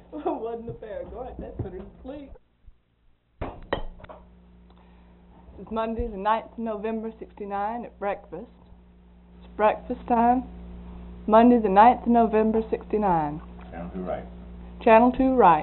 Wasn't a fair. All right, that put her to sleep. It's Monday, the 9th of November, 69, at breakfast. It's breakfast time. Monday, the 9th of November, 69. Channel 2 right. Channel 2 right.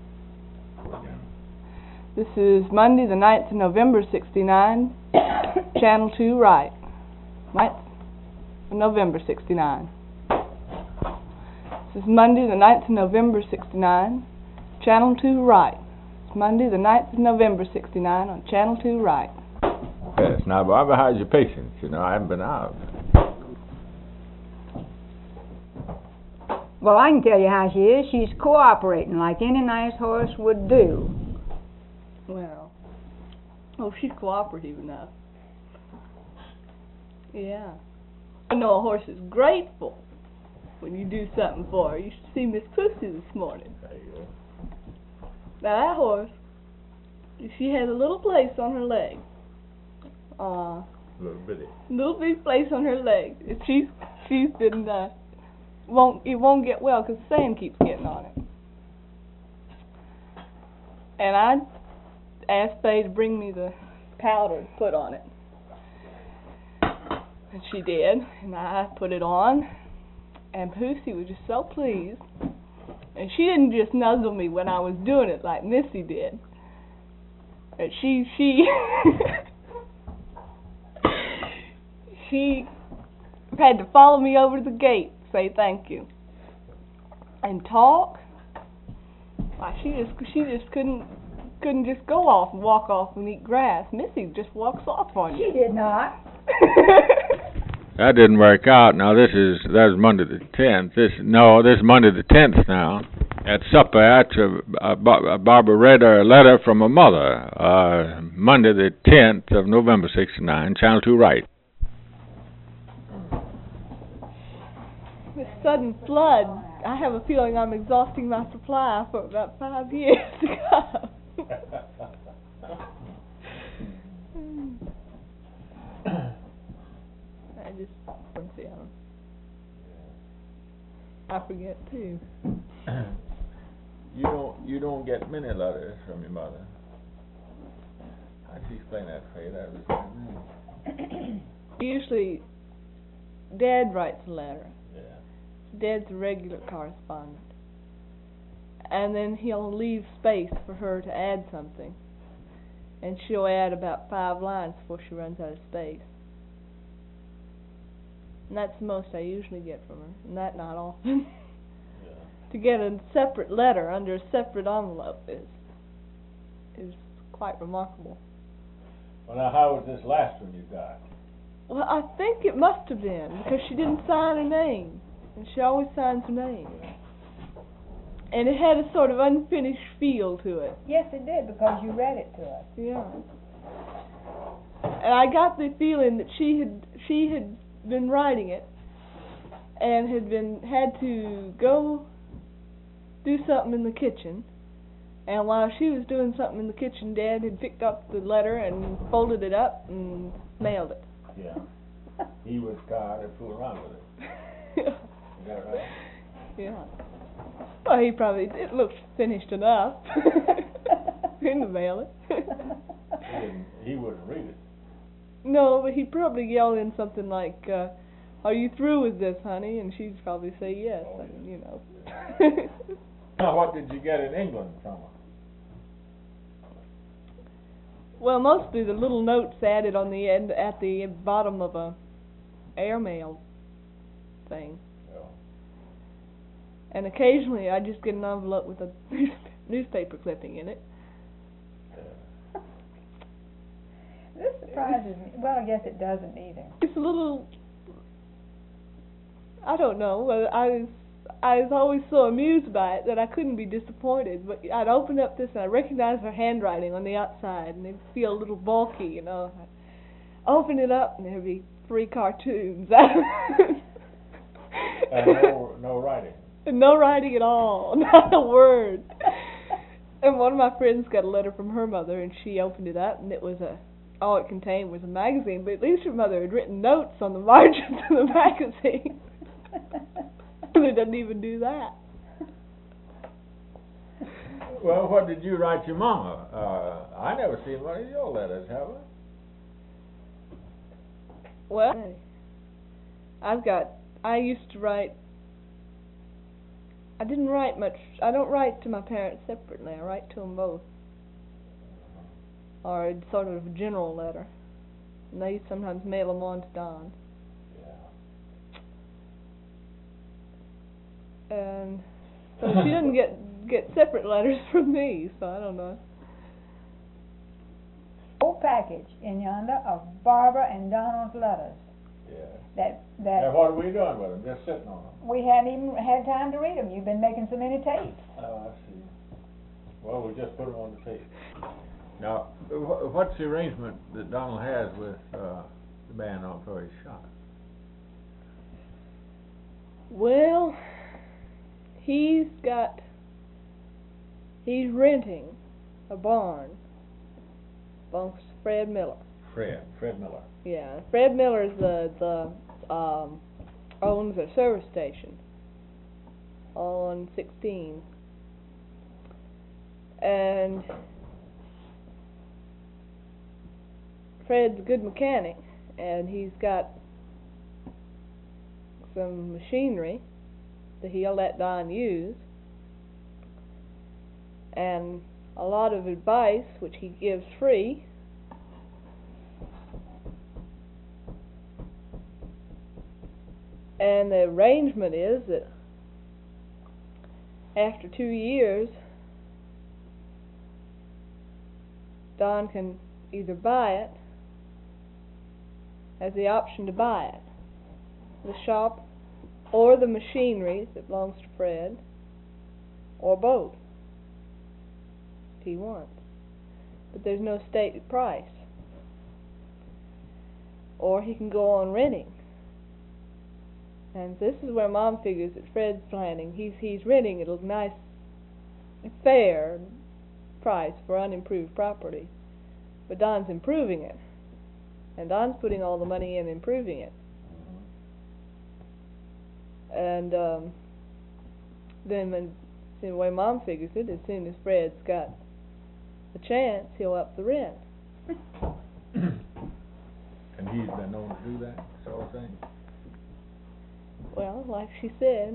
This is Monday, the 9th of November, 69. Channel 2 right. 9th of November, 69. This is Monday, the 9th of November, 69. Channel 2 right. It's Monday, the 9th of November, 69 on Channel 2 right. Yes. Now, Barbara, how's your patience? You know, I haven't been out. Well, I can tell you how she is. She's cooperating like any nice horse would do. Well, she's cooperative enough. Yeah. I know a horse is grateful when you do something for her. You should see Miss Pussy this morning. There you go. Now that horse, she has a little place on her leg. Little bitty place on her leg. She's been it won't get well because the sand keeps getting on it. And I asked Faye to bring me the powder to put on it, and she did. And I put it on, and Pussy was just so pleased. And she didn't just nuzzle me when I was doing it like Missy did. And she had to follow me over to the gate, say thank you, and talk. Why, she just couldn't just go off and walk off and eat grass. Missy just walks off on you. She did not. That didn't work out. Now that was Monday the 10th. This is Monday the 10th now. At supper, Barbara read her a letter from her mother. Monday the 10th of November, 69, Channel 2 right. This sudden flood, I have a feeling I'm exhausting my supply for about 5 years to come. I forget too. You don't get many letters from your mother. How'd she explain that for you? That was Usually, Dad writes a letter. yeah. Dad's a regular correspondent. And then he'll leave space for her to add something. And she'll add about 5 lines before she runs out of space. And that's the most I usually get from her, and that not often. Yeah. To get a separate letter under a separate envelope is quite remarkable. Well, now, how was this last one you got? Well, I think it must have been, because she didn't sign her name, and she always signs her name. And it had a sort of unfinished feel to it. Yes, it did, because you read it to us. Yeah. And I got the feeling that she had been writing it and had to go do something in the kitchen, and while she was doing something in the kitchen, Dad had picked up the letter and folded it up and mailed it. Yeah. He was tired of fooling around with it. Is that right? Yeah. Well, it looked finished enough. Didn't mail it. He wouldn't read it. No, but he'd probably yell in something like, are you through with this, honey? And she'd probably say yes. Oh, I mean, you know. Now, what did you get in England from her? Well, mostly the little notes added on the end at the bottom of a airmail thing. Yeah. And occasionally I just get an envelope with a newspaper clipping in it. This surprises me. Well, I guess it doesn't either. It's a little, I don't know, I was always so amused by it that I couldn't be disappointed. But I'd open up this and I recognized her handwriting on the outside, and it'd feel a little bulky, you know. I'd open it up and there'd be 3 cartoons. And no writing. And no writing at all, not a word. And one of my friends got a letter from her mother, and she opened it up, and all it contained was a magazine, but at least her mother had written notes on the margins of the magazine. It doesn't even do that. Well, what did you write your mama? I never seen one of your letters, have I? Well, I used to write, I didn't write much, I don't write to my parents separately, I write to them both. Or it's sort of a general letter. And they sometimes mail them on to Don. Yeah. And so she doesn't get separate letters from me, so I don't know. Whole package in yonder of Barbara and Donald's letters. Yeah. That And what are we doing with them? Just sitting on them? we hadn't even had time to read them. You've been making so many tapes. Oh, I see. Well, we just put them on the tape. Now, what's the arrangement that Donald has with the band on for his shot? Well, he's renting a barn belongs to Fred Miller. Fred Miller. Yeah, Fred Miller is owns a service station on 16, and Fred's a good mechanic, and he's got some machinery that he'll let Don use, and a lot of advice which he gives free. And the arrangement is that after 2 years, Don can either buy it, has the option to buy it, the shop or the machinery that belongs to Fred, or both, if he wants. But there's no stated price. Or he can go on renting. And this is where Mom figures that Fred's planning. He's renting at a nice, fair price for unimproved property. But Don's improving it. And Don's putting all the money in improving it. And then the way Mom figures it, as soon as Fred's got a chance, he'll up the rent. And he's been known to do that sort of thing? Well, like she said,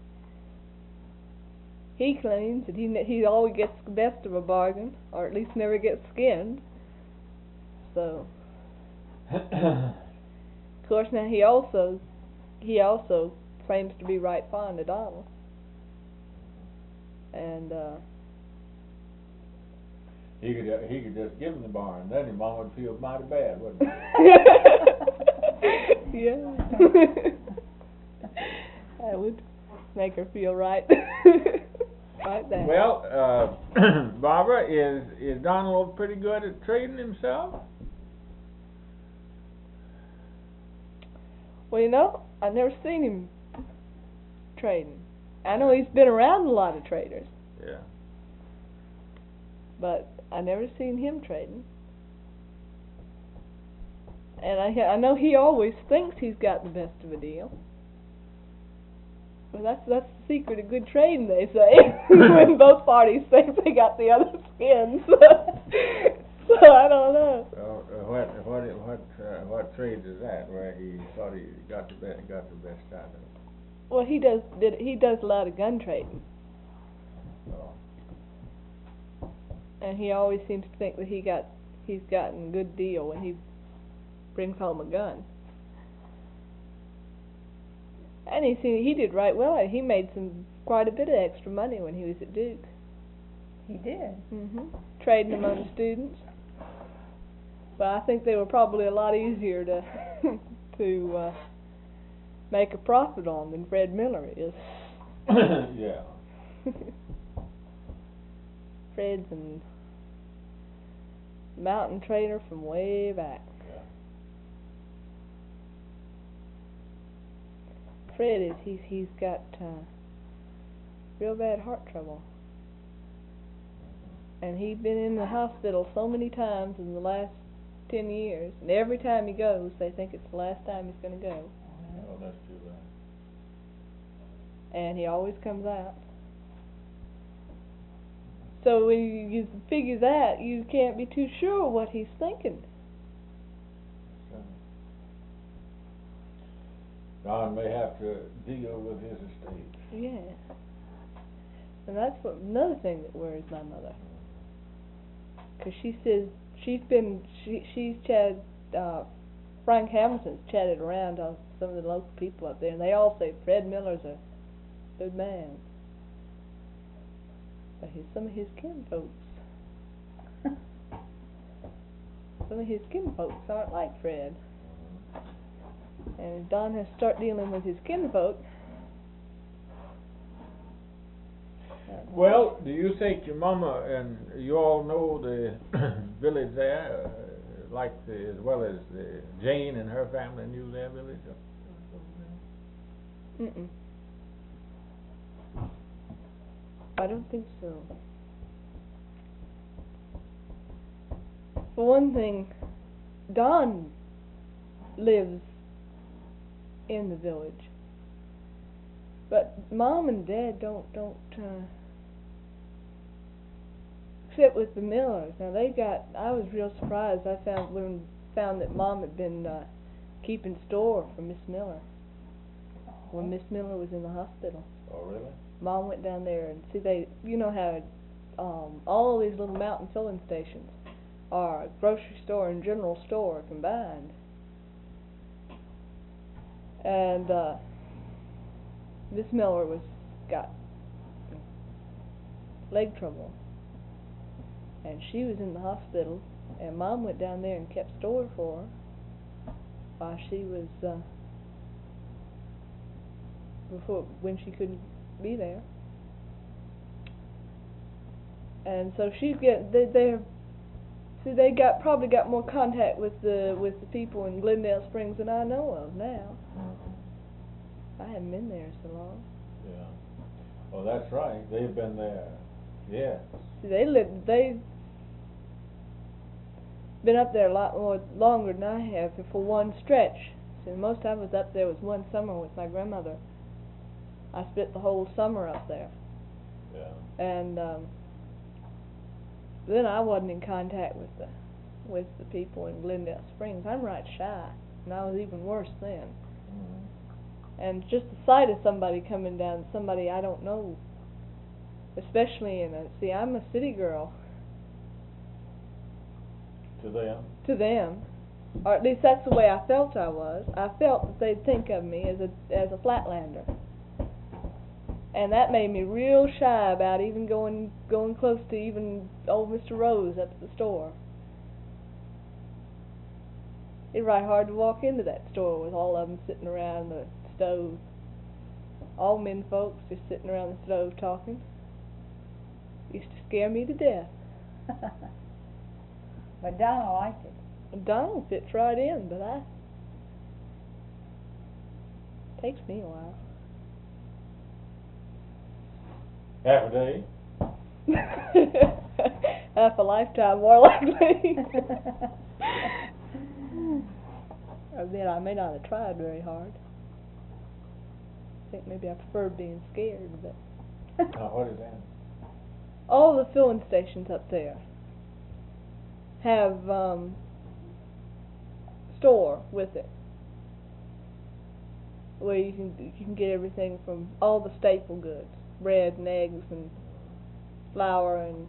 he claims that he always gets the best of a bargain, or at least never gets skinned. So, of course, now he also claims to be right fond of Donald, and he could just give him the barn, then his mom would feel mighty bad, wouldn't he? Yeah. That would make her feel right. Right there. Well, Barbara, is Donald pretty good at trading himself? Well, you know, I've never seen him trading. I know he's been around a lot of traders. Yeah. But I never seen him trading. And I know he always thinks he's got the best of a deal. Well, that's the secret of good trading, they say. When both parties think they got the other skins. So I don't know. What trades is that where he thought he got the best out of it? Well, he does a lot of gun trading. Oh. And he always seems to think that he's gotten a good deal when he brings home a gun. And he did right well. He made quite a bit of extra money when he was at Duke. He did. Trading among the students. But I think they were probably a lot easier to to make a profit on than Fred Miller is. Yeah. Fred's a mountain trader from way back. Yeah. Fred is he's got real bad heart trouble, and he's been in the hospital so many times in the last 10 years, and every time he goes, they think it's the last time he's going to go. Oh, that's too bad. And he always comes out. So when you figure that, you can't be too sure what he's thinking. Don may have to deal with his estate. Yeah. And that's another thing that worries my mother. 'Cause she says she's chatted, Frank Hamilton's chatted around to some of the local people up there, and they all say Fred Miller's a good man. But some of his kinfolks, aren't like Fred. And if Don has to start dealing with his kinfolk. Well, do you think your mama and you all know the village there, as well as Jane and her family knew their village? Mm-mm. I don't think so. For one thing, Don lives in the village, but Mom and Dad don't fit with the Millers. Now I was real surprised. I found that Mom had been keeping store for Miss Miller when Miss Miller was in the hospital. Oh, really? Mom went down there and you know how all these little mountain filling stations are a grocery store and general store combined. And Miss Miller got leg trouble, and she was in the hospital, and Mom went down there and kept store for her while she was when she couldn't be there. And so they probably got more contact with the people in Glendale Springs than I know of now. I haven't been there so long. Yeah. Well, that's right. They've been there. Yes. See, they've been up there a lot longer than I have for one stretch. See, most I was up there was one summer with my grandmother. I spent the whole summer up there. Yeah. And then I wasn't in contact with the people in Glendale Springs. I'm right shy, and I was even worse then. Mm-hmm. And just the sight of somebody coming down, somebody I don't know, especially I'm a city girl. To them? To them. Or at least that's the way I felt I was. I felt that they'd think of me as a flatlander. And that made me real shy about even going close to even old Mr. Rose up at the store. It's right hard to walk into that store with all of them sitting around the stove. All men folks just sitting around the stove talking. Used to scare me to death. But Donald liked it. And Donald fits right in, but takes me a while. Half a day? Half a lifetime, more likely. I admit I may not have tried very hard. I think maybe I preferred being scared, but... What is that? All the filling stations up there have store with it, where you can get everything from all the staple goods, bread and eggs and flour and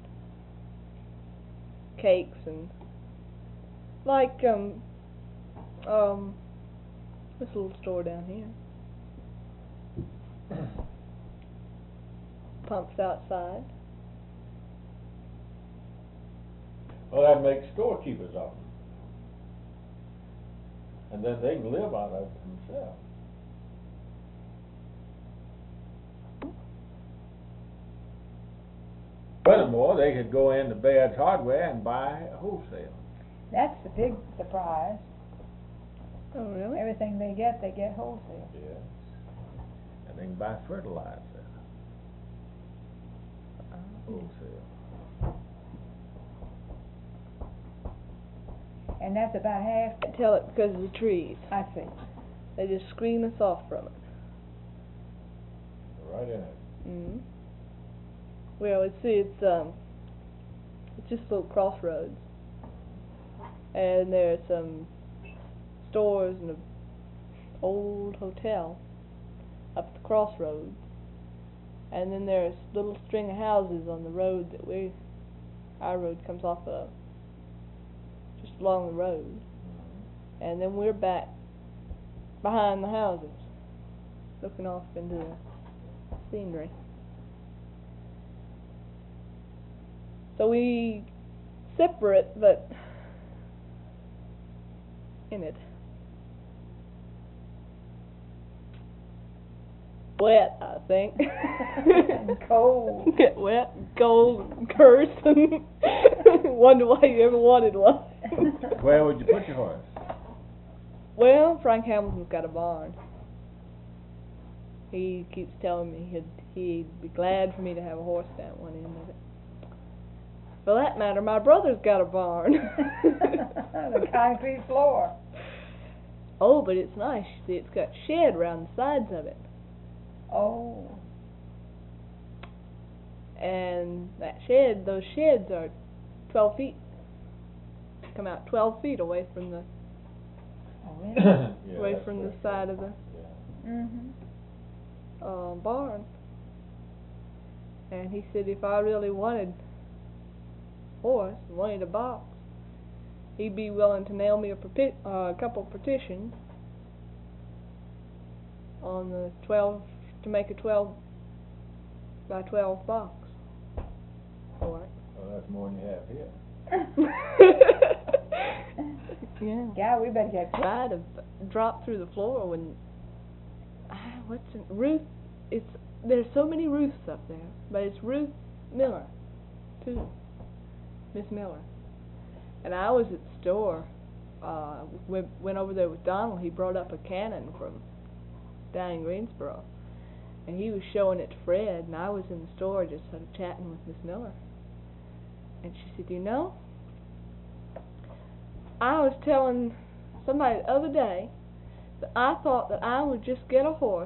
cakes and like this little store down here. Pumps outside. Well, that makes storekeepers of them. And then they can live out of it themselves. Furthermore, they could go into Baird's Hardware and buy wholesale. That's the big surprise. Oh, really? Everything they get wholesale. Yes. And they can buy fertilizer. Wholesale. And that's about half. I tell it because of the trees. I see. They just screen us off from it. Right in it. Mm-hmm. Well, it's It's just a little crossroads. And there's some stores and an old hotel up at the crossroads. And then there's a little string of houses on the road that our road comes off of. Just along the road. And then we're back behind the houses, looking off into the scenery. So we separate, but in it. Wet, I think. Cold. Get wet, cold, and curse, and wonder why you ever wanted one. Where would you put your horse? Well, Frank Hamilton's got a barn. He keeps telling me he'd be glad for me to have a horse down one end of it. For that matter, my brother's got a barn. The concrete floor. Oh, but it's nice. You see, it's got shed around the sides of it. Oh. And those sheds are 12 feet. Come out 12 feet away from the away from the side of the barn. And he said if I really wanted a horse, wanted a box, he'd be willing to nail me a couple partitions on the 12 to make a 12 by 12 box for it. Well, that's more than you have here. Yeah. Yeah, we better get I'd have dropped through the floor when Ruth. There's so many Ruths up there, but it's Ruth Miller, too, Miss Miller. And I was at the store. Went over there with Donald. He brought up a cannon from down in Greensboro, and he was showing it to Fred. And I was in the store just sort of chatting with Miss Miller. And she said, "You know, I was telling somebody the other day that I thought that I would just get a horse,"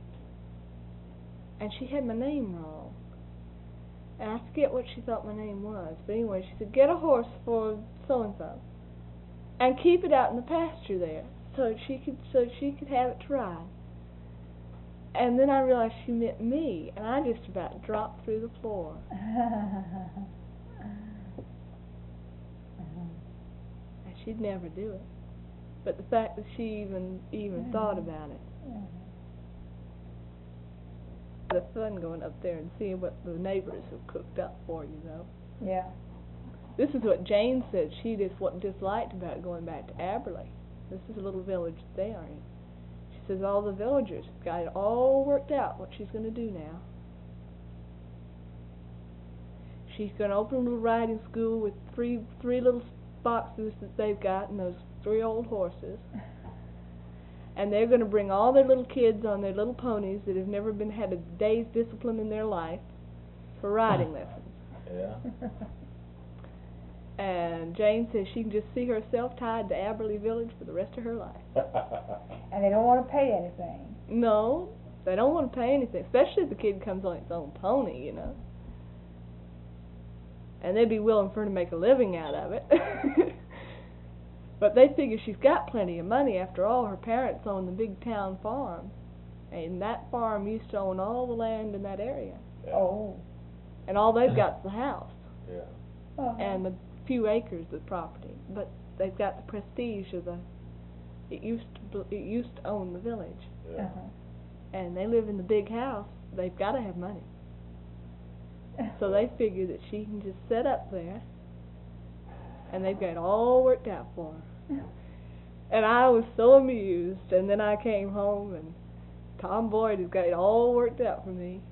and she had my name wrong. And I forget what she thought my name was, but anyway, she said, "Get a horse for so-and-so, and keep it out in the pasture there, so she could have it to ride." And then I realized she meant me, and I just about dropped through the floor. And she'd never do it. But the fact that she even thought about it. The fun going up there and seeing what the neighbors have cooked up for you, though. Yeah. This is what Jane said she disliked about going back to Aberley. This is a little village that they are in. She says all the villagers have got it all worked out what she's going to do now. She's going to open a little riding school with three little boxes that they've got and those 3 old horses. And they're going to bring all their little kids on their little ponies that have never had a day's discipline in their life for riding lessons. Yeah. And Jane says she can just see herself tied to Aberley Village for the rest of her life. And they don't want to pay anything. No, they don't want to pay anything, especially if the kid comes on its own pony, you know. And they'd be willing for her to make a living out of it. But they figure she's got plenty of money. After all, her parents own the big town farm. And that farm used to own all the land in that area. Yeah. Oh. And all they've got is the house. Yeah. And a few acres of property. But they've got the prestige of it used to own the village. Yeah. And they live in the big house. They've got to have money. So they figure that she can just set up there, and they've got it all worked out for her. And I was so amused, and then I came home, and Tom Boyd has got it all worked out for me.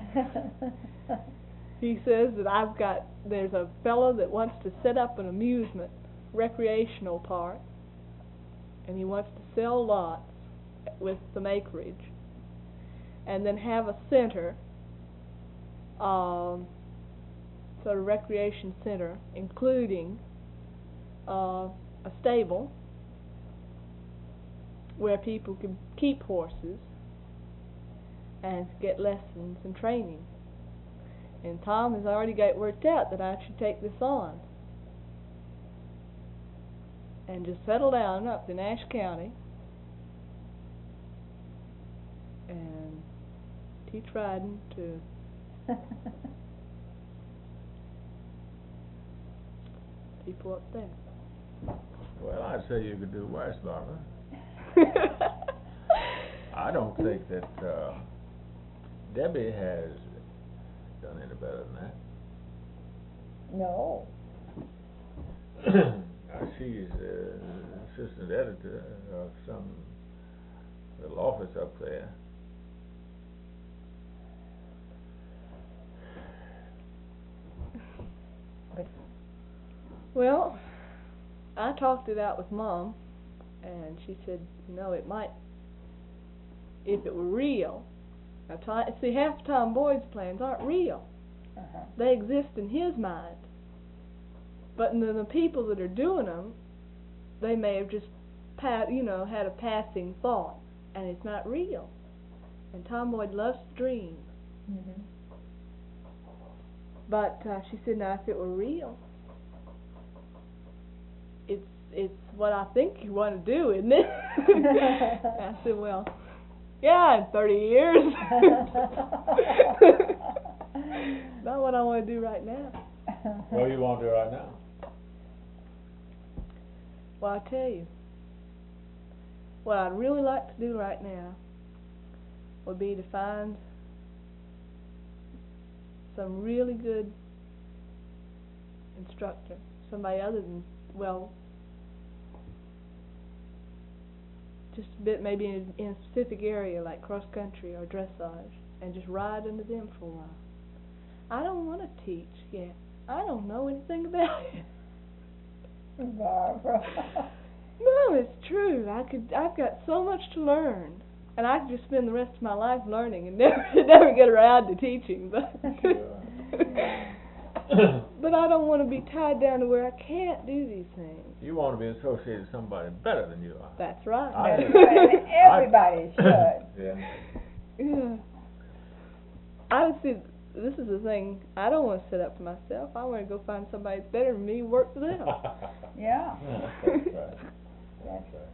He says that there's a fellow that wants to set up an amusement, recreational park, and he wants to sell lots with some acreage, and then have a center, sort of recreation center, including a stable where people can keep horses and get lessons and training. And Tom has already got it worked out that I should take this on and just settle down up in Ashe County and teach riding to people up there. Well, I'd say you could do worse, Barbara. I don't think that Debbie has done any better than that. No. She's assistant editor of some little office up there. Well, I talked it out with Mom, and she said, it might, if it were real. Now, see, half Tom Boyd's plans aren't real. Uh-huh. They exist in his mind. But in the people that are doing them, they may have just, had a passing thought, and it's not real. And Tom Boyd loves to dream. Mm-hmm. But she said, now, if it were real, it's what I think you want to do, isn't it? I said, well, yeah, in 30 years. Not what I want to do right now. What do you want to do right now? Well, I tell you, what I'd really like to do right now would be to find some really good instructor, somebody other than, just a bit, maybe in a specific area like cross country or dressage, and just ride under them for a while. I don't want to teach yet. I don't know anything about it. Barbara. No, it's true. I've got so much to learn, and I could just spend the rest of my life learning and never get around to teaching. But but I don't want to be tied down to where I can't do these things. You want to be associated with somebody better than you are. That's right. Everybody should. Yeah. Yeah. I see. This is the thing. I don't want to sit up for myself. I want to go find somebody that's better than me and work for them. Yeah. That's right. That's right.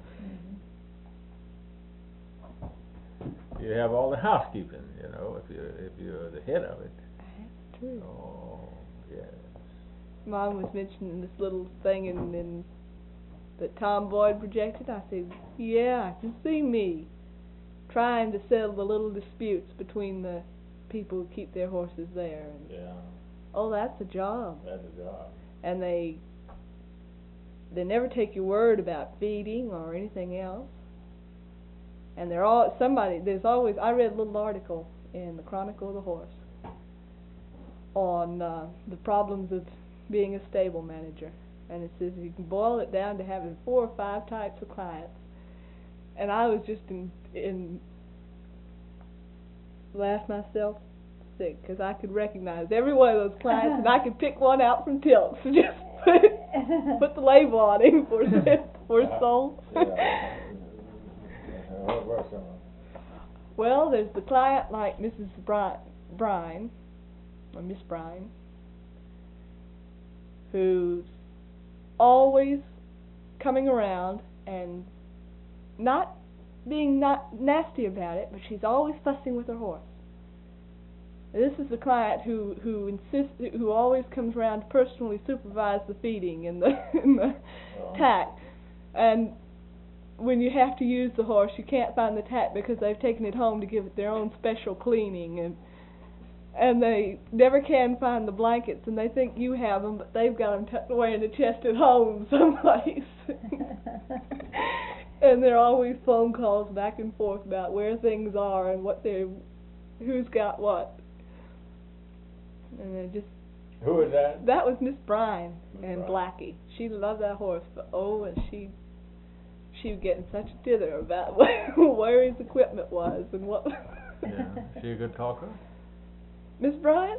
Mm-hmm. You have all the housekeeping, if you're the head of it. That's true. Oh, yes. Mom was mentioning this little thing in that Tom Boyd projected. I said, yeah, I can see me trying to settle the little disputes between the people who keep their horses there. And, Yeah. oh, that's a job. That's a job. And they never take your word about feeding or anything else. And there's always, I read a little article in the Chronicle of the Horse on the problems of being a stable manager. And it says you can boil it down to having 4 or 5 types of clients. And I was just laughed myself sick, because I could recognize every one of those clients, and I could pick one out from Tilts and just put the label on him for sold. Well, there's the client like Mrs. Brine, or Miss Brine, who's always coming around and not being nasty about it, but she's always fussing with her horse. This is the client who always comes around to personally supervise the feeding and the tack. And when you have to use the horse, you can't find the tack because they've taken it home to give it their own special cleaning, and they never can find the blankets, and they think you have them, but they've got them tucked away in the chest at home someplace. And there are always phone calls back and forth about where things are and who's got what. And they just. Who is that? That was Miss Brine and Brine. Blackie. She loved that horse, but and she was getting such a dither about where his equipment was and what. Yeah. Is she a good talker? Miss Brine?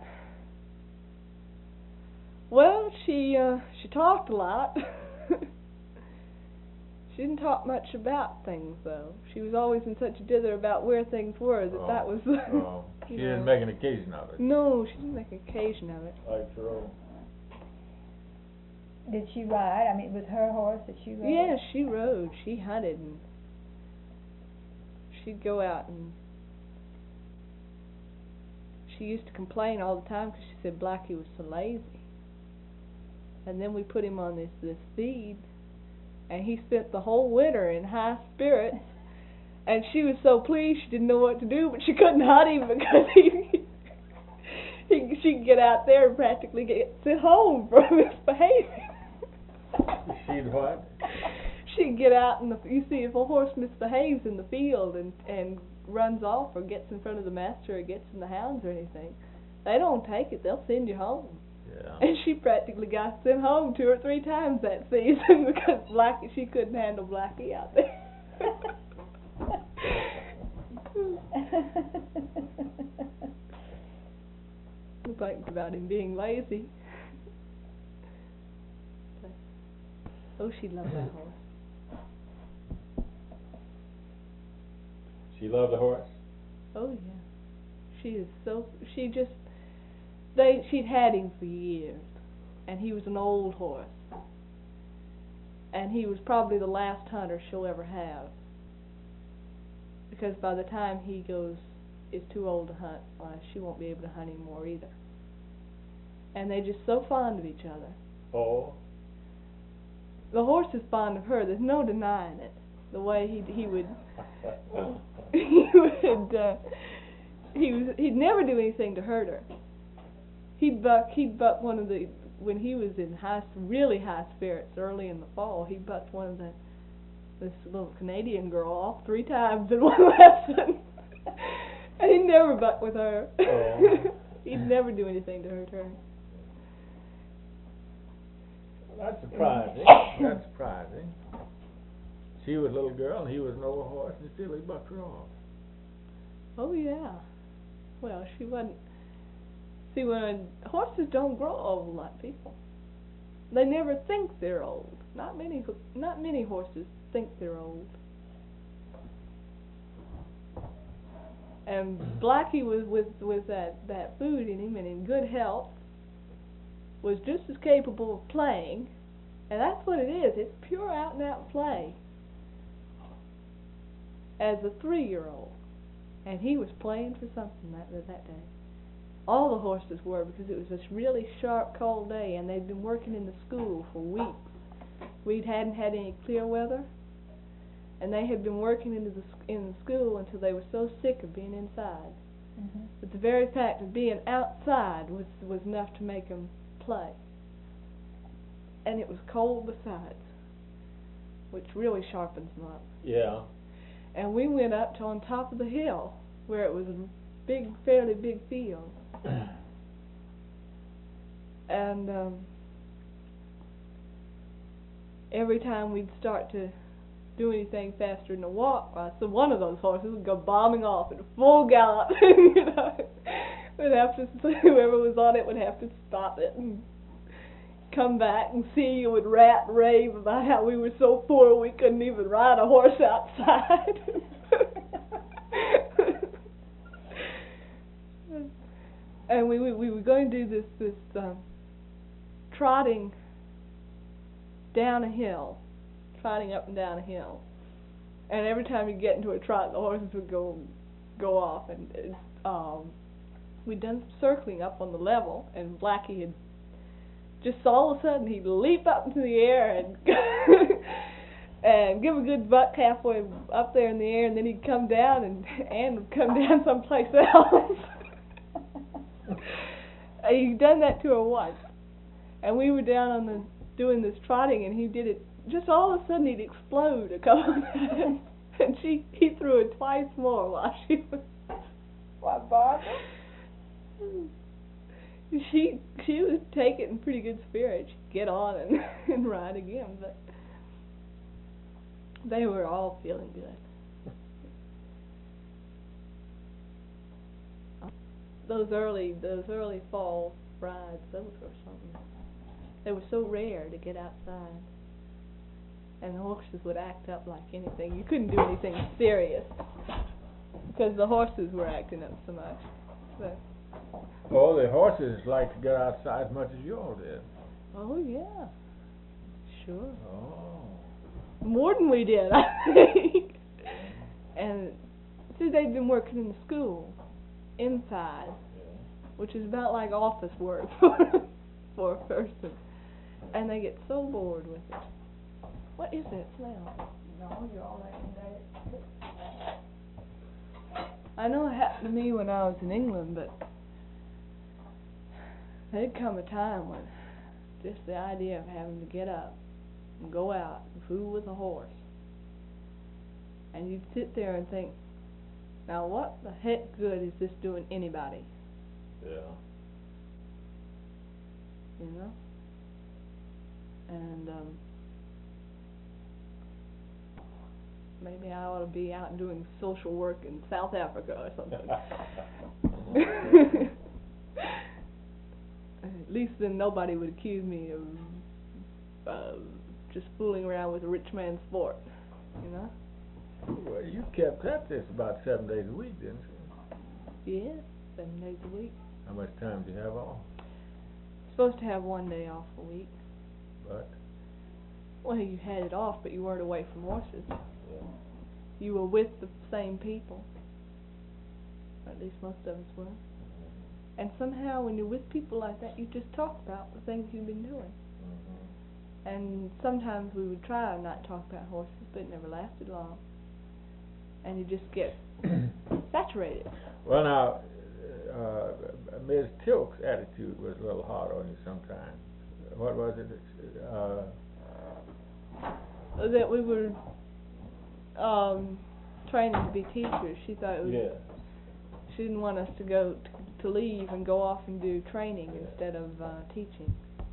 Well, she talked a lot. She didn't talk much about things, though. She was always in such a dither about where things were that was. Oh, she you didn't know. make an occasion of it. No, she didn't make an occasion of it. Like Thoreau. Did she ride? I mean, it was her horse that she rode? Yeah, she rode. She hunted, and she'd go out, and she used to complain all the time because she said Blackie was so lazy. And then we put him on this feed, and he spent the whole winter in high spirits. And she was so pleased she didn't know what to do, but she couldn't hunt him because she'd get out there and practically get sent home for misbehaving. She'd what? She'd get out and you see if a horse misbehaves in the field and runs off or gets in front of the master or gets in the hounds or anything, they don't take it, they'll send you home. Yeah. And she practically got sent home 2 or 3 times that season because Blackie, she couldn't handle Blackie out there. Complaints about him being lazy. Oh, she loved that horse. She loved the horse? Oh yeah. She'd had him for years, and he was an old horse, and he was probably the last hunter she'll ever have, because by the time he is too old to hunt, she won't be able to hunt anymore either. And they're just so fond of each other. Oh. The horse is fond of her. There's no denying it. The way he would he'd never do anything to hurt her. He'd buck one of when he was in really high spirits early in the fall. He bucked this little Canadian girl off 3 times in one lesson. And he'd never buck with her. Oh. He'd never do anything to hurt her. That's surprising. That's surprising. She was a little girl and he was an old horse, and still he bucked her off. Oh yeah. Well, she wasn't. See, when horses don't grow old like people, they never think they're old. Not many horses think they're old. And Blackie was with that food in him and in good health, was just as capable of playing, and that's what it is. It's pure out and out play. As a 3-year-old, and he was playing for something that day. All the horses were, because it was this really sharp, cold day, and they'd been working in the school for weeks. We hadn't had any clear weather, and they had been working in the school until they were so sick of being inside. Mm-hmm. But the very fact of being outside was enough to make them play. And it was cold besides, which really sharpens them up. Yeah. And we went up to on top of the hill, where it was a fairly big field. And every time we'd start to do anything faster than a walk, so one of those horses would go bombing off at a full gallop. You know, whoever was on it would have to stop it and come back and see you would rant and rave about how we were so poor we couldn't even ride a horse outside. And we were going to do this trotting down a hill, trotting up and down a hill, and every time you get into a trot, the horses would go off, and we'd done some circling up on the level, and Blackie had just all of a sudden he'd leap up into the air and and give a good buck halfway up there in the air, and then he'd come down and would come down someplace else. He'd done that to her once, and we were down doing this trotting, and he did it. Just all of a sudden he'd explode a couple of times, and he threw it twice more while she was. What, Barbara? She would take it in pretty good spirit. She'd get on and ride again, but they were all feeling good. Those early fall rides, those were something. They were so rare to get outside. and the horses would act up like anything. You couldn't do anything serious because the horses were acting up so much. So. Oh, the horses like to get outside as much as you all did. Oh yeah, sure. Oh. More than we did, I think. And see, they'd been working in the school inside, which is about like office work for a person, and they get so bored with it. What is that smell? No, you're all right in that. I know it happened to me when I was in England, but there'd come a time when just the idea of having to get up and go out and fool with a horse, and you'd sit there and think, now what the heck good is this doing anybody? Yeah. You know? And maybe I ought to be out doing social work in South Africa or something. At least then nobody would accuse me of just fooling around with a rich man's sport, you know? Well, you kept at this about 7 days a week, didn't you? Yeah, 7 days a week. How much time do you have off? Supposed to have 1 day off a week. But? Well, you had it off, but you weren't away from horses. Yeah. You were with the same people. Or at least most of us were. And somehow when you're with people like that, you just talk about the things you've been doing. And sometimes we would try to not talk about horses, but it never lasted long. And you just get saturated. Well, now, Ms. Tilk's attitude was a little hard on you sometimes. What was it? That we were training to be teachers. She thought it was. Yeah. She didn't want us to go to leave and go off and do training instead of teaching.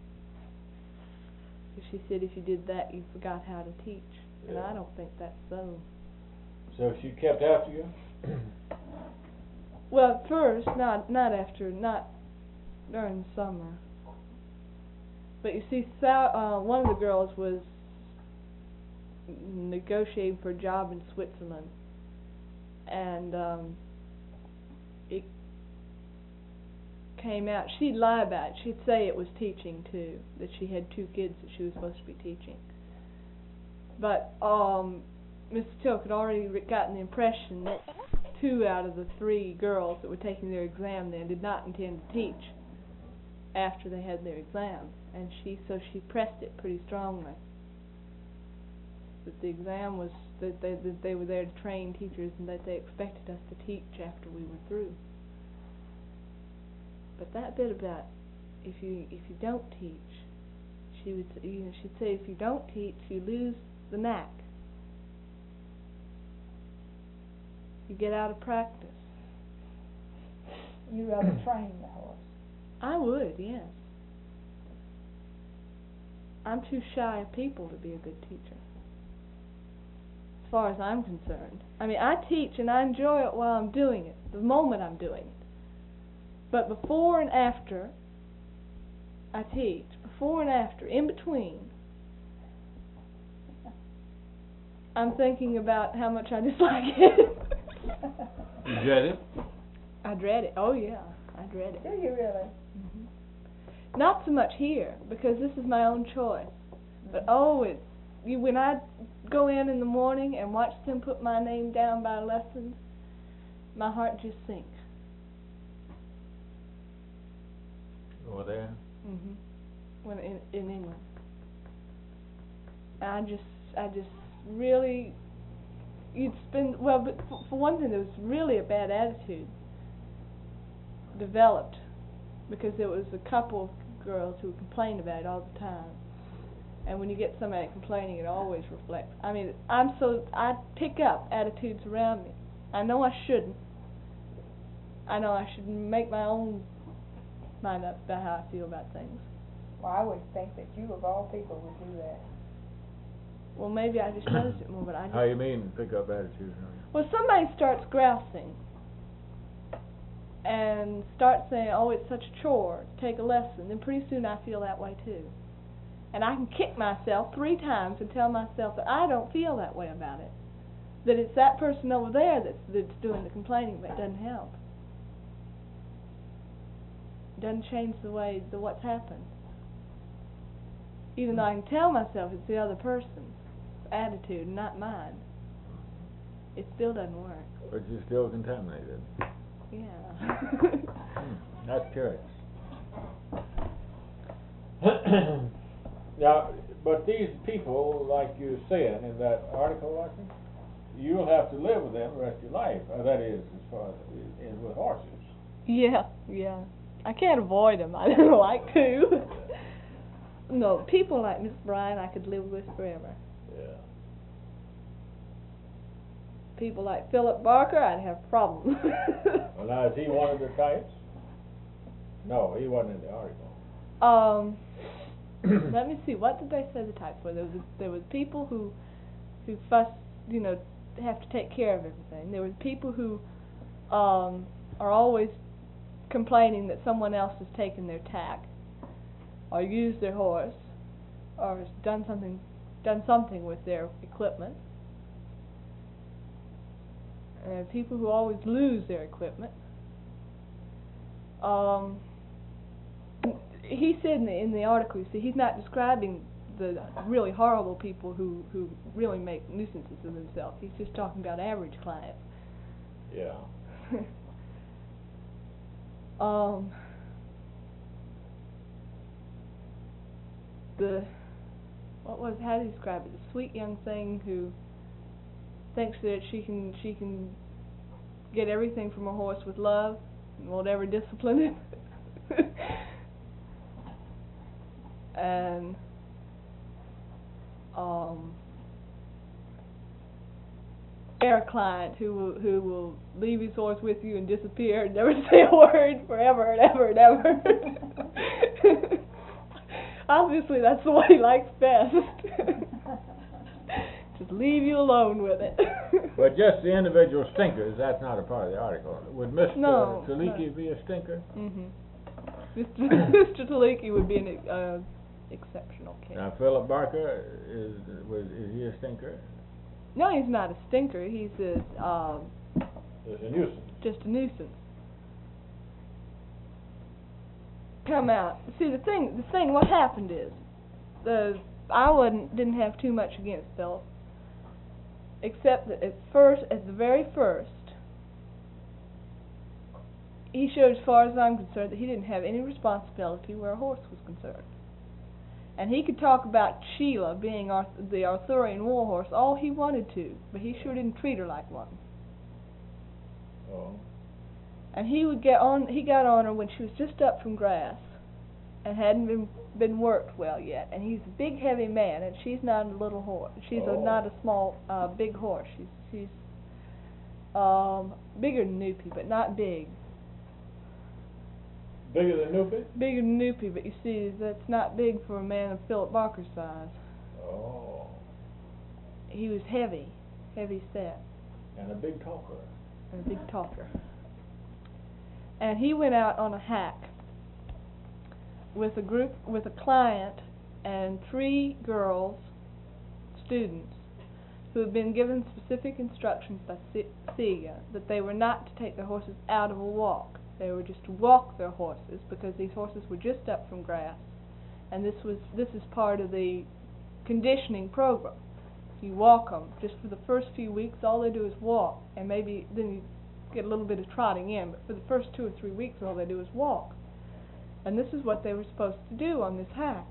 She said if you did that, you forgot how to teach, and I don't think that's so. So she kept after you? Well, at first, not during the summer. But you see, one of the girls was negotiating for a job in Switzerland, and it came out. She'd lie about it. She'd say it was teaching too, that she had 2 kids that she was supposed to be teaching. But Mr. Tilk had already gotten the impression that 2 out of the 3 girls that were taking their exam then did not intend to teach after they had their exams, and so she pressed it pretty strongly. That the exam was that they were there to train teachers and that they expected us to teach after we were through. But that bit about if you don't teach, she'd say if you don't teach, you lose the knack. You get out of practice. You'd rather train the horse. I would, yes. I'm too shy of people to be a good teacher, as far as I'm concerned. I mean, I teach and I enjoy it while I'm doing it, the moment I'm doing it. But before and after I teach, before and after, in between, I'm thinking about how much I dislike it. You dread it? I dread it. Oh yeah, I dread it. Do you really? Mm-hmm. Not so much here, because this is my own choice. But when I go in the morning and watch them put my name down by lessons, my heart just sinks. Over there? Mhm. When in England, I just really, but for one thing, there was really a bad attitude developed because there was a couple of girls who would complain about it all the time, and when you get somebody complaining, it always reflects. I mean, I pick up attitudes around me. I know I shouldn't. I know I should make my own mind up about how I feel about things. Well, I would think that you, of all people, would do that. Well, maybe I just noticed it more, but I just... How you mean, pick up attitudes? Well, somebody starts grousing and starts saying, oh, it's such a chore to take a lesson, then pretty soon I feel that way too. And I can kick myself 3 times and tell myself that I don't feel that way about it. That it's that person over there that's doing the complaining, but it doesn't help. It doesn't change what's happened. Even though I can tell myself it's the other person's attitude, not mine, it still doesn't work. But you're still contaminated. Yeah. That's curious. Now, but these people, like you said in that article, I think, you'll have to live with them the rest of your life. That is, as far as with horses. Yeah. I can't avoid them. I don't like to. No, people like Miss Bryan I could live with forever. Yeah. People like Philip Barker, I'd have problems. Well, now, is he one of the types? No, he wasn't in the article. Let me see. What did they say the types were? There was people who fuss, have to take care of everything. There was people who are always complaining that someone else has taken their tack, or used their horse, or has done something with their equipment. People who always lose their equipment. He said in the article, you see, he's not describing the really horrible people who really make nuisances of themselves. He's just talking about average clients. Yeah. How do you describe it? The sweet young thing who thinks that she can get everything from a horse with love and won't ever discipline it. And a client who will leave his horse with you and disappear and never say a word forever and ever and ever. Obviously, that's the one he likes best. Just leave you alone with it. But just the individual stinkers, that's not a part of the article. Would Mr. No, Taliki be a stinker? Mm-hmm. Mr. Taliki would be an exceptional case. Now, Philip Barker, is he a stinker? No, he's not a stinker. He's He's a nuisance. just a nuisance. Come out. See, the thing. What happened is, I didn't have too much against Philip, except that at the very first, he showed, as far as I'm concerned, that he didn't have any responsibility where a horse was concerned. And he could talk about Sheila being the Arthurian war horse all he wanted to, but he sure didn't treat her like one. Oh. And he got on her when she was just up from grass and hadn't been worked well yet. And he's a big, heavy man, and she's not a little horse. She's not a small, big horse. She's bigger than Noopy, but not big. Bigger than Noopy? Bigger than Noopy, but you see, that's not big for a man of Philip Barker's size. Oh. He was heavy set. And a big talker. And a big talker. And he went out on a hack with a client and 3 girls, students, who had been given specific instructions by Celia that they were not to take their horses out of a walk. They were just to walk their horses, because these horses were just up from grass, and this is part of the conditioning program. You walk them just for the first few weeks. All they do is walk, and maybe then you get a little bit of trotting in. But for the first 2 or 3 weeks, all they do is walk, and this is what they were supposed to do on this hack.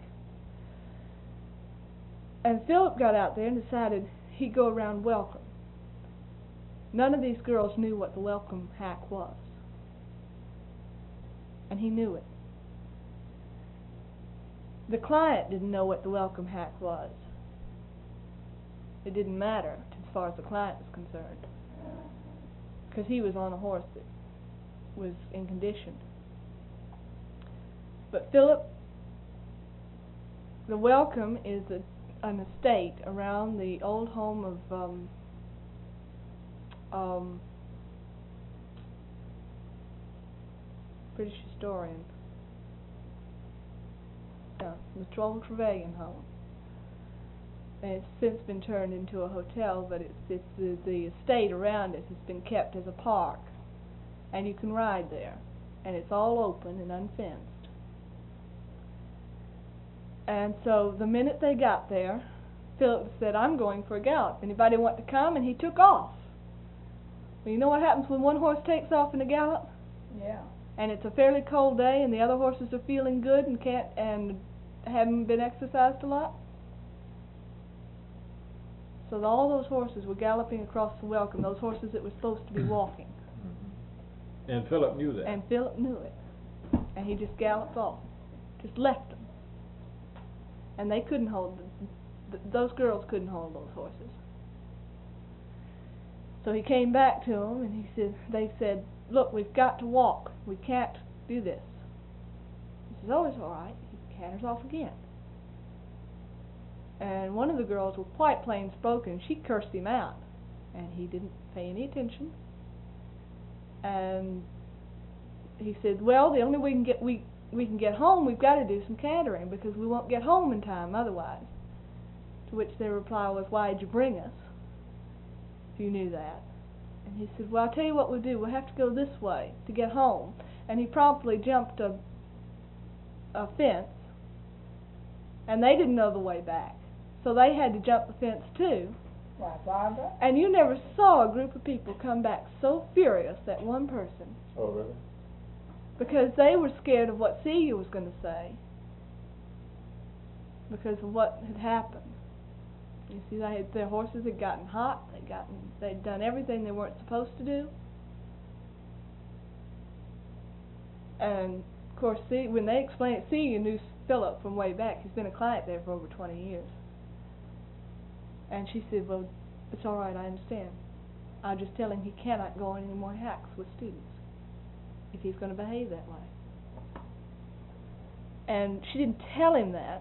And Philip got out there and decided he'd go around welcome. None of these girls knew what the welcome hack was. And he knew it. The client didn't know what the welcome hack was. It didn't matter as far as the client was concerned, because he was on a horse that was in condition. But Philip, the welcome is an estate around the old home of British historian. the Troll Trevelyan home. And it's since been turned into a hotel, but the estate around it has been kept as a park, and you can ride there, and it's all open and unfenced. And so the minute they got there, Philip said, "I'm going for a gallop. Anybody want to come?" And he took off. Well, you know what happens when one horse takes off in a gallop? Yeah. And it's a fairly cold day, and the other horses are feeling good and haven't been exercised a lot. So all those horses were galloping across the welcome, those horses that were supposed to be walking. Mm-hmm. And Philip knew that. And Philip knew it. And he just galloped off. Just left them. And they couldn't hold those girls couldn't hold those horses. So he came back to them, and they said, "Look, we've got to walk. We can't do this." He says, "Oh, it's all right." He canters off again. And one of the girls was quite plain spoken. She cursed him out, and he didn't pay any attention. And he said, "Well, the only way we can get home, we've got to do some cantering, because we won't get home in time otherwise." To which their reply was, "Why'd you bring us, if you knew that?" And he said, "Well, I'll tell you what we'll do. We'll have to go this way to get home." And he promptly jumped a fence, and they didn't know the way back. So they had to jump the fence too. Why, Barbara? And you never saw a group of people come back so furious at one person. Oh, really? Because they were scared of what Celia was going to say, because of what had happened. You see, their horses had gotten hot. They'd done everything they weren't supposed to do. And of course, when they explained it, Celia knew Philip from way back. He's been a client there for over 20 years. And she said, "Well, it's all right. I understand. I'll just tell him he cannot go on any more hacks with students if he's going to behave that way." And she didn't tell him that,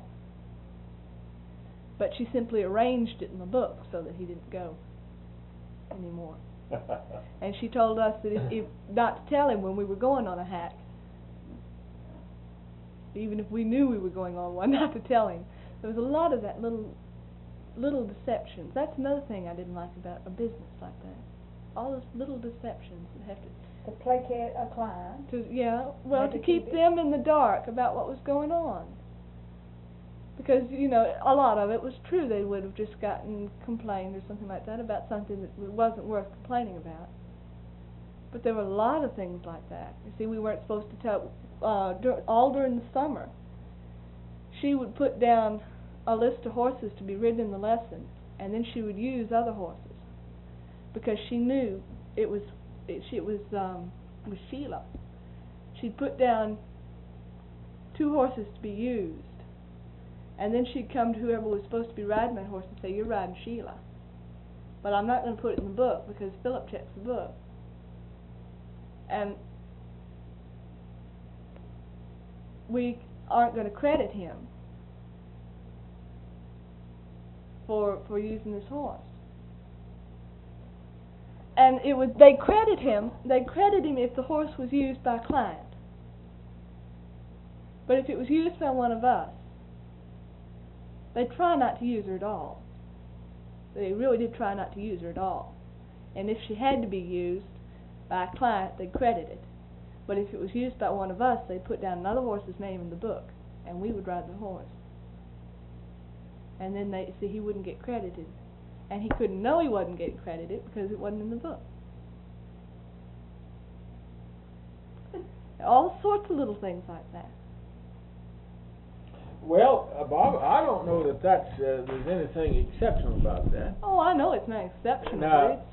but she simply arranged it in the book so that he didn't go anymore. And she told us that if not to tell him when we were going on a hack, even if we knew we were going on one, not to tell him. There was a lot of that little deceptions. That's another thing I didn't like about a business like that. All those little deceptions that have To placate a client. to Maybe keep them in the dark about what was going on. Because, a lot of it was true. They would have just complained or something like that about something that wasn't worth complaining about. But there were a lot of things like that. You see, we weren't supposed to tell, all during the summer. She would put down a list of horses to be ridden in the lesson, and then she would use other horses, because she knew it was with Sheila. She'd put down 2 horses to be used, and then she'd come to whoever was supposed to be riding that horse and say, "You're riding Sheila. But I'm not going to put it in the book because Philip checks the book." And we aren't going to credit him for using this horse. And they credit him if the horse was used by a client. But if it was used by one of us, they try not to use her at all. They really did try not to use her at all. And if she had to be used by a client, they'd credit it. But if it was used by one of us, they'd put down another horse's name in the book, and we would ride the horse. And then he wouldn't get credited. And he couldn't know he wasn't getting credited because it wasn't in the book. All sorts of little things like that. Well, Bob, I don't know that there's anything exceptional about that. Oh, I know it's not exceptional. Now,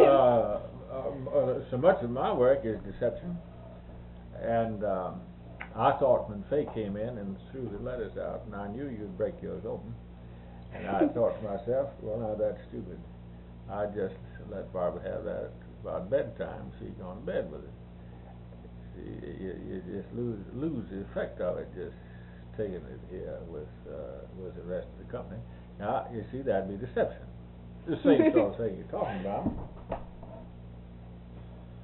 but so much of my work is deception, and I thought when Faye came in and threw the letters out, and I knew you'd break yours open, and I thought to myself, well, now that's stupid. I just let Barbara have that about bedtime, so you go to bed with it. See, you just lose the effect of it, just taking it here with the rest of the company. Now, you see, that'd be deception. The same sort of thing you're talking about.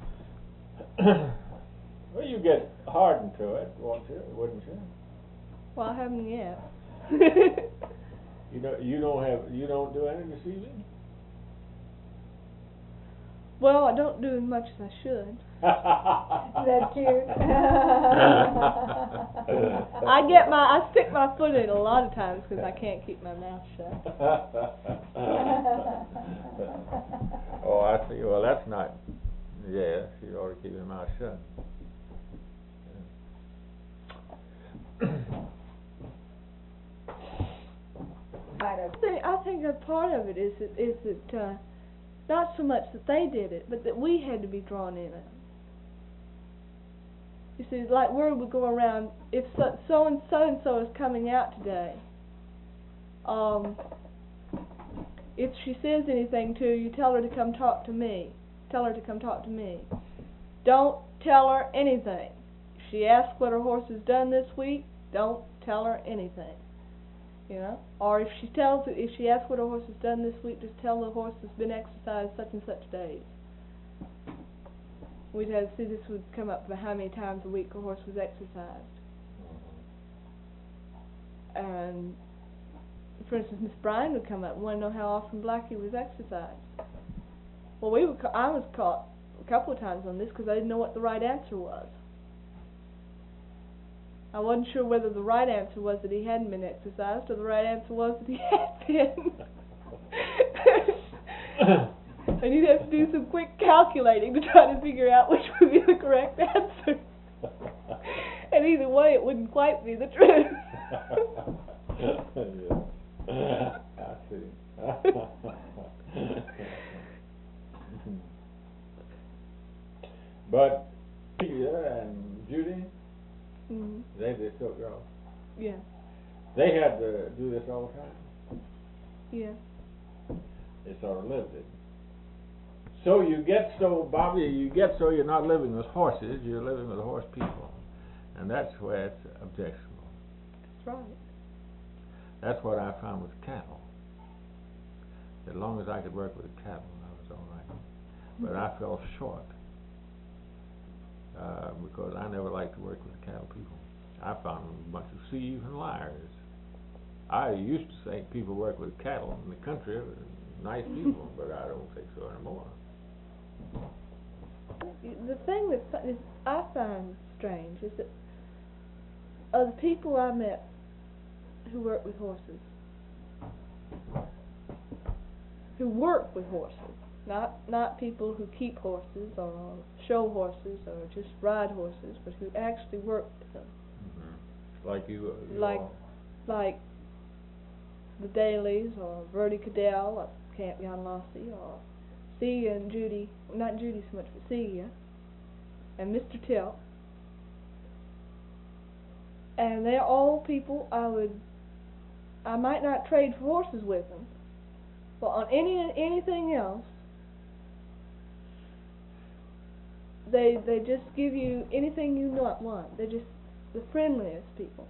Well, you get hardened to it, wouldn't you? Well, I haven't yet. You don't do any receiving? Well, I don't do as much as I should. Is that cute? I stick my foot in a lot of times because I can't keep my mouth shut. Oh, I see. Well, that's not. Yeah, you ought to keep your mouth shut. I think a part of it is that not so much that they did it, but that we had to be drawn in it. You see, like word would go around, if so and so is coming out today. If she says anything to you, tell her to come talk to me. Tell her to come talk to me. Don't tell her anything. If she asks what her horse has done this week, don't tell her anything. You know? Or if she asks what her horse has done this week, just tell the horse has been exercised such and such days. We'd have to see this would come up for how many times a week a horse was exercised. And for instance, Miss Bryan would come up and want to know how often Blackie was exercised. Well, I was caught a couple of times on this because I didn't know what the right answer was. I wasn't sure whether the right answer was that he hadn't been exercised or the right answer was that he had been. And you'd have to do some quick calculating to try to figure out which would be the correct answer. And either way, it wouldn't quite be the truth. I see. But Peter and Judy, they just took off. Yeah. They had to do this all the time. Yeah. They sort of lived it. So Bobby, you're not living with horses, you're living with horse people. And that's where it's objectionable. That's right. That's what I found with cattle. As long as I could work with cattle, I was all right. But I fell short. Because I never liked to work with cattle people. I found them a bunch of thieves and liars. I used to think people work with cattle in the country were nice people, but I don't think so anymore. The thing that I find strange is that of the people I met who work with horses, not people who keep horses or show horses or just ride horses, but who actually work with them. Mm-hmm. Like you like the Dailies or Verdi Cadell at Camp Yanlossie or Celia and Judy, not Judy so much, but Celia and Mr. Tilt. And they're all people I might not trade for horses with them, but on anything else, they just give you anything you want. They're just the friendliest people.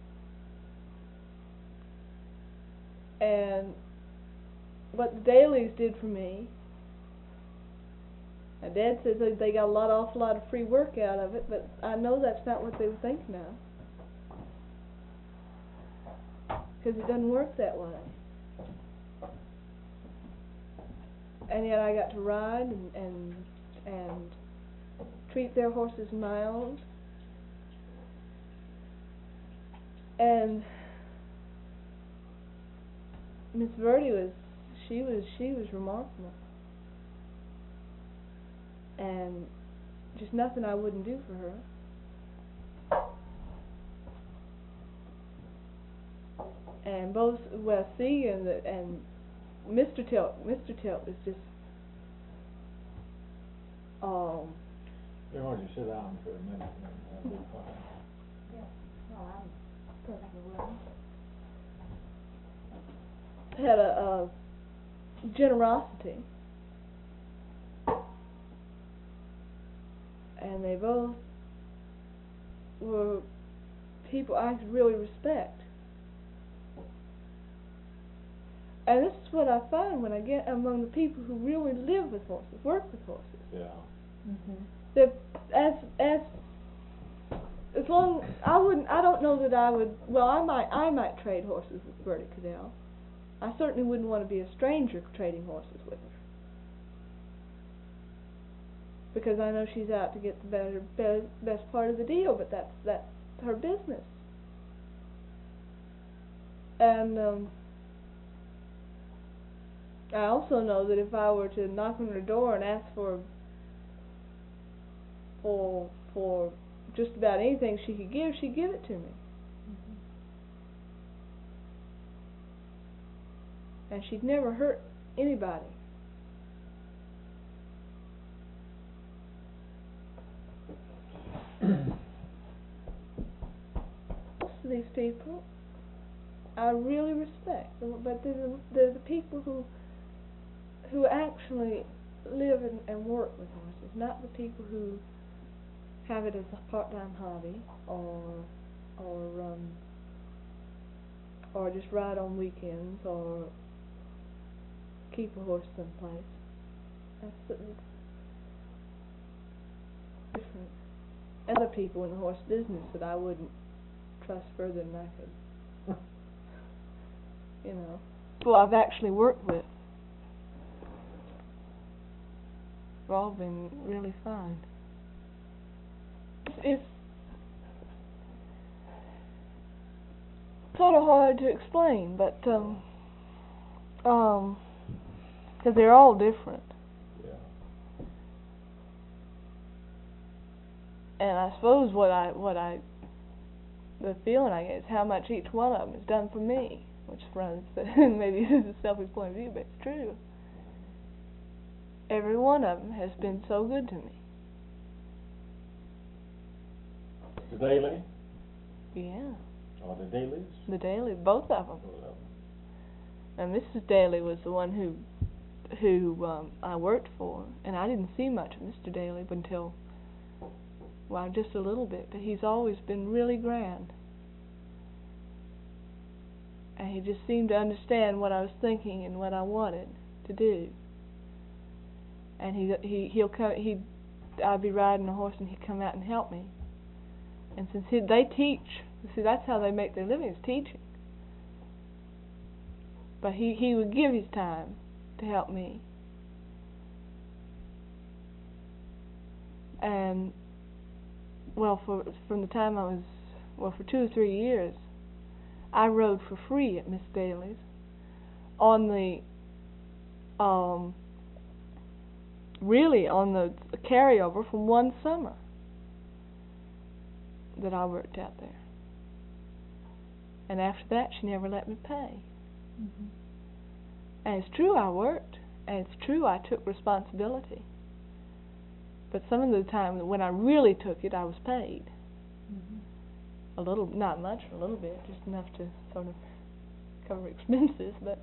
And what the Dailies did for me, my dad says they got awful lot of free work out of it, but I know that's not what they were thinking of. Because it doesn't work that way. And yet I got to ride and treat their horses as my own. And Miss Verdi was remarkable. And just nothing I wouldn't do for her. And both, C and Mr. Tilt is just, Why don't you sit down for a minute and be quiet? Yeah. Oh, I'm perfectly willing. had a generosity. And they both were people I could really respect. And this is what I find when I get among the people who really live with horses, work with horses. Yeah. Mm-hmm. That as as long I don't know that I would. Well, I might trade horses with Bertie Cadell. I certainly wouldn't want to be a stranger trading horses with her, because I know she's out to get the best part of the deal. But that's her business. And I also know that if I were to knock on her door and ask for just about anything she could give, she'd give it to me. And she'd never hurt anybody. Most of these people I really respect, but they're the people who actually live and work with horses, not the people who have it as a part-time hobby or just ride on weekends or keep a horse someplace. That's different. Other people in the horse business that I wouldn't trust further than I could. You know, people I've actually worked with have all been really fine. It's sort of hard to explain, but because they're all different. Yeah. And I suppose the feeling I get is how much each one of them has done for me, which runs maybe is a selfish point of view, but it's true. Every one of them has been so good to me. The Daly? Yeah. Or the Dalys? The Daly, both of them. Both of them. And Mrs. Daly was the one who I worked for, and I didn't see much of Mr. Daly until, well, just a little bit, but he's always been really grand. And he just seemed to understand what I was thinking and what I wanted to do. And he'll come. I'd be riding a horse and he'd come out and help me. And since they teach, see, that's how they make their living, is teaching. But he would give his time to help me. And well, from the time I was, well, for 2 or 3 years, I rode for free at Miss Daly's on the really on the carryover from one summer that I worked out there. And after that, she never let me pay. Mm-hmm. And it's true I worked, and it's true I took responsibility. But some of the time when I really took it, I was paid. Mm-hmm. A little, not much, a little bit, just enough to sort of cover expenses. But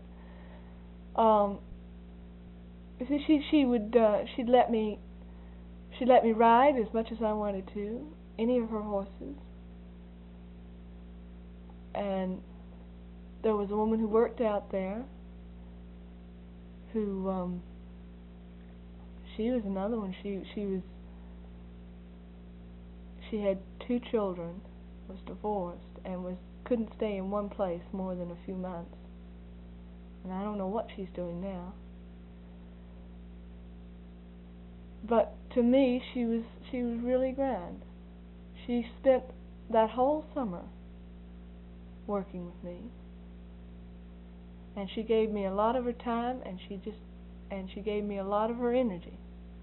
she'd let me ride as much as I wanted to, any of her horses. And there was a woman who worked out there who she was another one. She had 2 children, was divorced, and couldn't stay in one place more than a few months. And I don't know what she's doing now. But to me, she was really grand. She spent that whole summer working with me, and she gave me a lot of her time, and she gave me a lot of her energy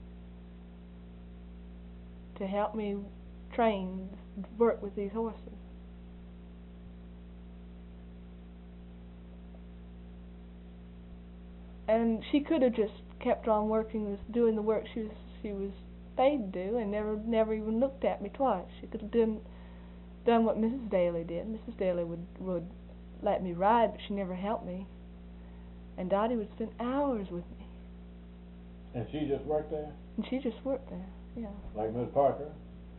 to help me work with these horses. And she could have just kept on working, doing the work she was paid to do, and never even looked at me twice. She could have done what Mrs. Daly did. Mrs. Daly would let me ride, but she never helped me. And Dottie would spend hours with me. And she just worked there? And she just worked there, yeah. Like Miss Parker?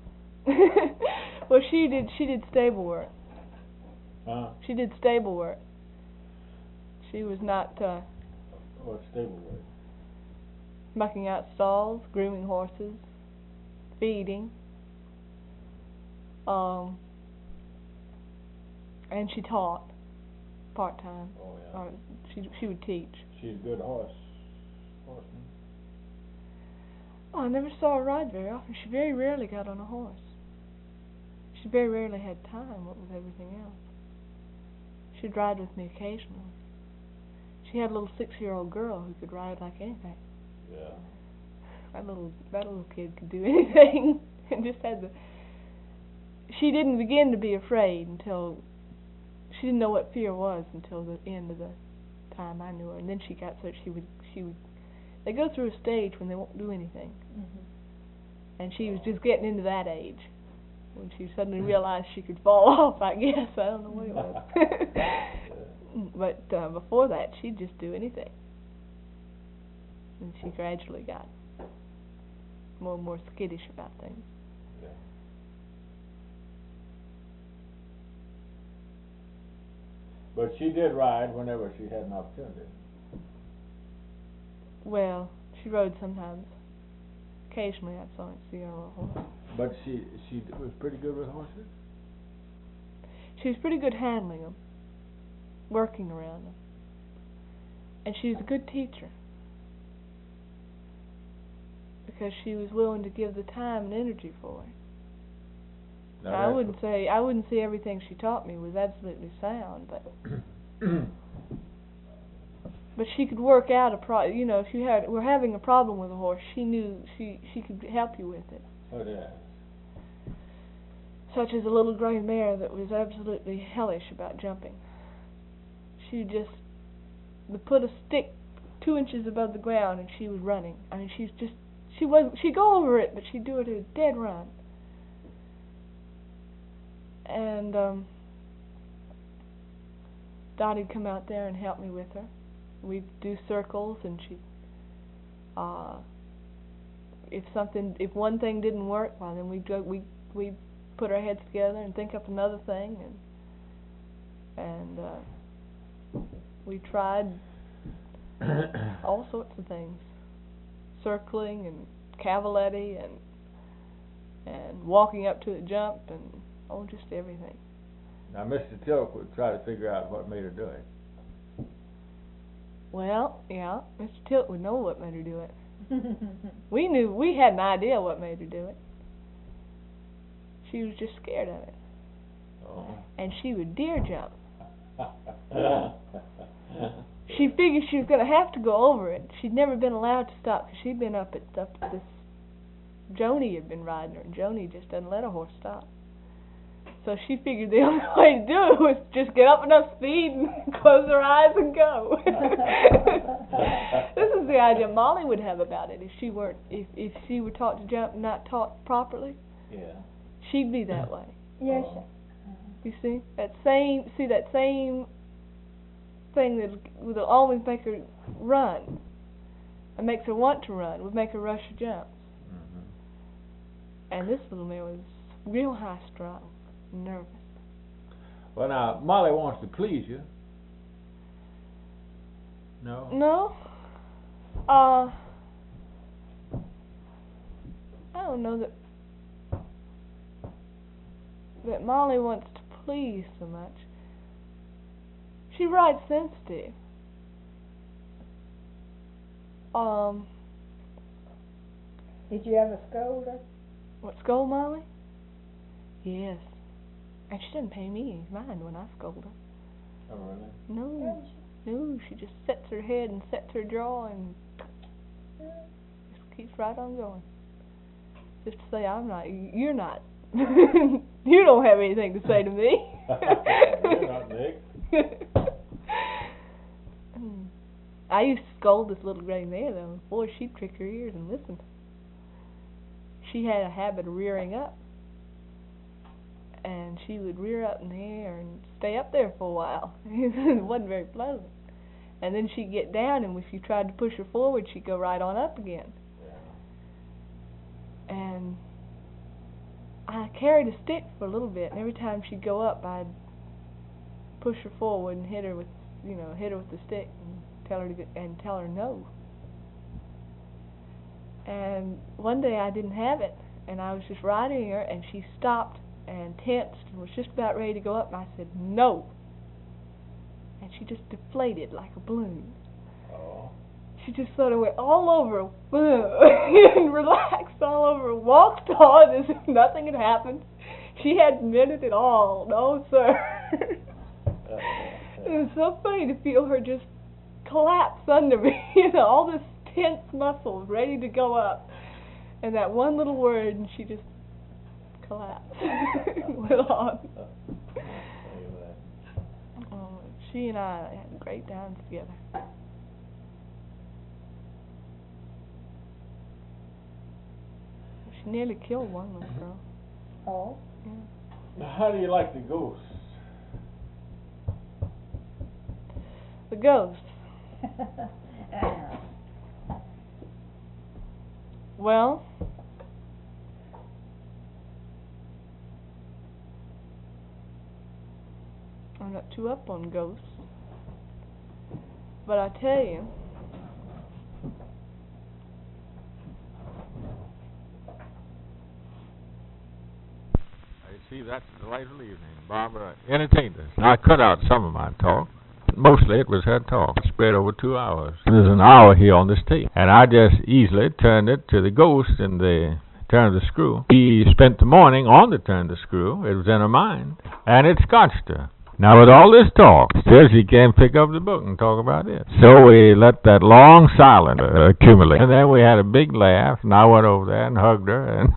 Well, she did stable work. She did stable work. She was not What stable work? mucking out stalls, grooming horses, feeding. And she taught part-time. Oh, yeah. Or she would teach. She's a good horseman. Oh, I never saw her ride very often. She very rarely got on a horse. She very rarely had time, what with everything else. She'd ride with me occasionally. She had a little 6-year-old girl who could ride like anything. Yeah. That little kid could do anything, and just had the. She didn't begin to be afraid until she didn't know what fear was until the end of the time I knew her, and then she got so she would. They go through a stage when they won't do anything, and she was just getting into that age when she suddenly realized she could fall off. I guess I don't know what it was, but before that she'd just do anything, and she gradually got more and more skittish about things. Yeah. But she did ride whenever she had an opportunity. Well, she rode sometimes. Occasionally I saw her see her on a horse. But she was pretty good with horses? She was pretty good handling them, working around them. And she was a good teacher. Because she was willing to give the time and energy for it. I wouldn't say everything she taught me was absolutely sound, but but she could work out if you were having a problem with a horse, she knew she could help you with it. Oh, yeah. Such as a little gray mare that was absolutely hellish about jumping. She just would put a stick 2 inches above the ground and she was running. I mean, she'd go over it, but she'd do it at a dead run. And Dottie'd come out there and help me with her. We'd do circles, and she'd if one thing didn't work, well then we'd put our heads together and think up another thing, and we tried all sorts of things, circling and cavaletti and walking up to the jump and just everything. Now, Mr. Tilk would try to figure out what made her do it. Well, yeah, Mr. Tilk would know what made her do it. We had an idea what made her do it. She was just scared of it. Oh. And she would deer jump. She figured she was going to have to go over it. She'd never been allowed to stop because she'd been up at stuff that this Joni had been riding her, and Joni just doesn't let a horse stop. So she figured the only way to do it was just get up enough speed and close her eyes and go. This is the idea Molly would have about it if she were taught to jump and not taught properly. Yeah. She'd be that way. Yes. You see? That same thing that would always make her run and makes her want to run would make her rush her jumps. Mm-hmm. And this little mare was real high strung. Nervous. Well, now, Molly wants to please you. No? No. I don't know that Molly wants to please so much. She rides sensitive. Did you ever scold her? What, scold Molly? Yes. And she doesn't pay me any mind when I scold her. Oh, really? No, she just sets her head and sets her jaw and just keeps right on going. Just to say, you're not. You don't have anything to say to me. You're not Nick. I used to scold this little gray mare, though. Boy, she'd prick her ears and listen. She had a habit of rearing up. And she would rear up in the air and stay up there for a while. It wasn't very pleasant. And then she'd get down, and if you tried to push her forward, she'd go right on up again. Yeah. And I carried a stick for a little bit, and every time she'd go up, I'd push her forward and hit her with the stick and tell her no. And one day I didn't have it, and I was just riding her, and she stopped and tensed and was just about ready to go up, and I said, no. And she just deflated like a balloon. Oh. She just sort of went all over and relaxed all over, walked on as if nothing had happened. She hadn't meant it at all. No, sir. It was so funny to feel her just collapse under me. You know, all this tense muscles ready to go up. And that one little word, and she just collapsed. Went on. Oh, she and I had great times together. She nearly killed one little girl. Oh. Yeah. How do you like the ghosts? The ghosts. Well, I'm not too up on ghosts, but I tell you, See, that's a delightful evening. Barbara entertained us. I cut out some of my talk. Mostly it was her talk. It spread over 2 hours. There's an hour here on this tape. And I just easily turned it to the ghost and the turn of the screw. She spent the morning on the turn of the screw. It was in her mind. And it scotched her. Now with all this talk, still she can't pick up the book and talk about it. So we let that long silence accumulate. And then we had a big laugh, and I went over there and hugged her, and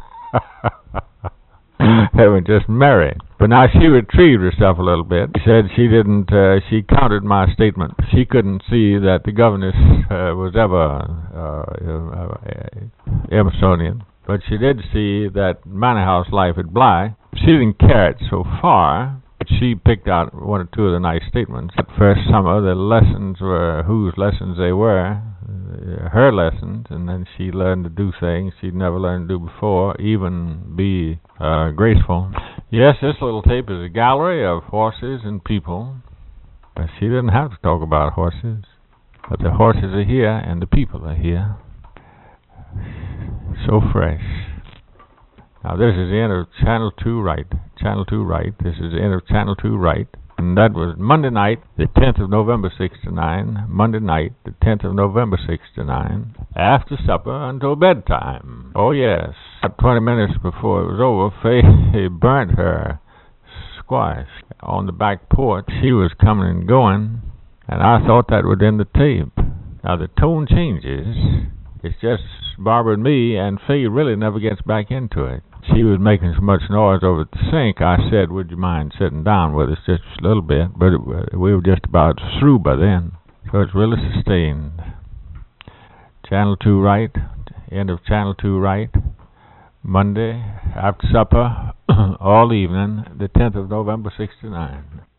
they were just merry. But now she retrieved herself a little bit. She said she didn't, she countered my statement. She couldn't see that the governess was ever Emersonian. But she did see that Manor House life at Bly. She didn't carry it so far. But she picked out one or two of the nice statements. That first summer, the lessons were whose lessons they were, her lessons, and then she learned to do things she'd never learned to do before, even be graceful. Yes, this little tape is a gallery of horses and people. But she didn't have to talk about horses. But the horses are here, and the people are here. So fresh. Now this is the end of Channel 2 Right. Channel 2 Right. This is the end of Channel 2 Right. And that was Monday night, the 10th of November, 69. Monday night, the 10th of November, 69. After supper until bedtime. Oh yes. About 20 minutes before it was over, Faye burnt her squash on the back porch. She was coming and going, and I thought that would end the tape. Now the tone changes. It's just Barbara and me, and Faye really never gets back into it. She was making so much noise over at the sink, I said, would you mind sitting down with us just a little bit? But we were just about through by then. So it's really sustained. Channel 2 Right, end of Channel 2 Right. Monday, after supper, all evening, the 10th of November, 69.